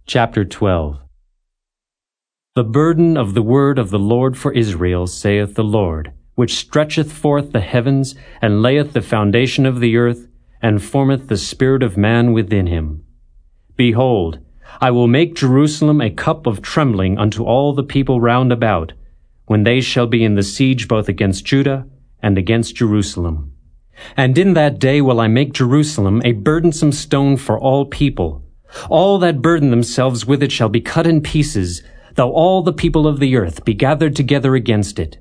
Chapter 12. The burden of the word of the Lord for Israel, saith the Lord, which stretcheth forth the heavens, and layeth the foundation of the earth, and formeth the spirit of man within him. Behold, I will make Jerusalem a cup of trembling unto all the people round about, when they shall be in the siege both against Judah and against Jerusalem. And in that day will I make Jerusalem a burdensome stone for all people. All that burden themselves with it shall be cut in pieces, though all the people of the earth be gathered together against it.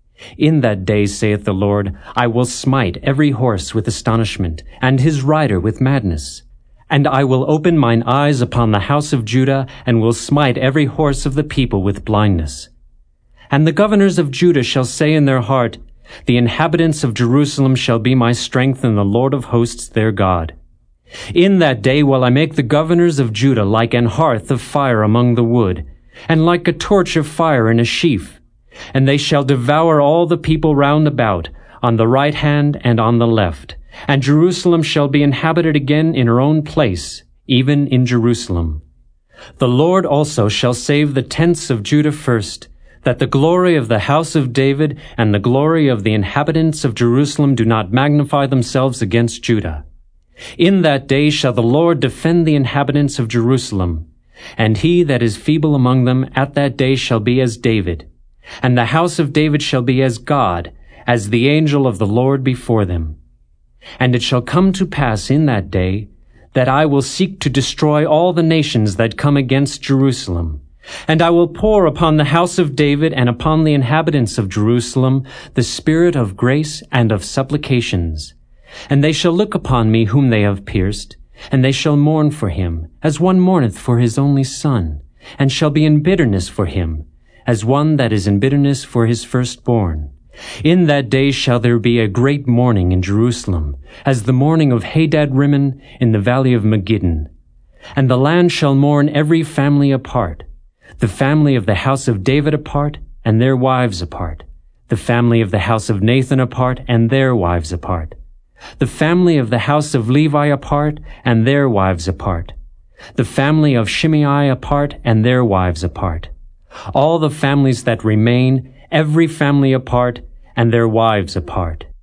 In that day, saith the Lord, I will smite every horse with astonishment, and his rider with madness. And I will open mine eyes upon the house of Judah, and will smite every horse of the people with blindness. And the governors of Judah shall say in their heart, The inhabitants of Jerusalem shall be my strength, and the Lord of hosts their God. In that day will I make the governors of Judah like an hearth of fire among the wood, and like a torch of fire in a sheaf. And they shall devour all the people round about, on the right hand and on the left. And Jerusalem shall be inhabited again in her own place, even in Jerusalem. The Lord also shall save the tents of Judah first, that the glory of the house of David and the glory of the inhabitants of Jerusalem do not magnify themselves against Judah. In that day shall the Lord defend the inhabitants of Jerusalem, and he that is feeble among them at that day shall be as David, and the house of David shall be as God, as the angel of the Lord before them. And it shall come to pass in that day, that I will seek to destroy all the nations that come against Jerusalem, and I will pour upon the house of David and upon the inhabitants of Jerusalem the spirit of grace and of supplications. And they shall look upon me whom they have pierced, and they shall mourn for him, as one mourneth for his only son, and shall be in bitterness for him, as one that is in bitterness for his firstborn. In that day shall there be a great mourning in Jerusalem, as the mourning of Hadad-rimmon in the valley of Megiddon. And the land shall mourn every family apart, the family of the house of David apart, and their wives apart, the family of the house of Nathan apart, and their wives apart, the family of the house of Levi apart, and their wives apart, the family of Shimei apart, and their wives apart, all the families that remain, every family apart, and their wives apart.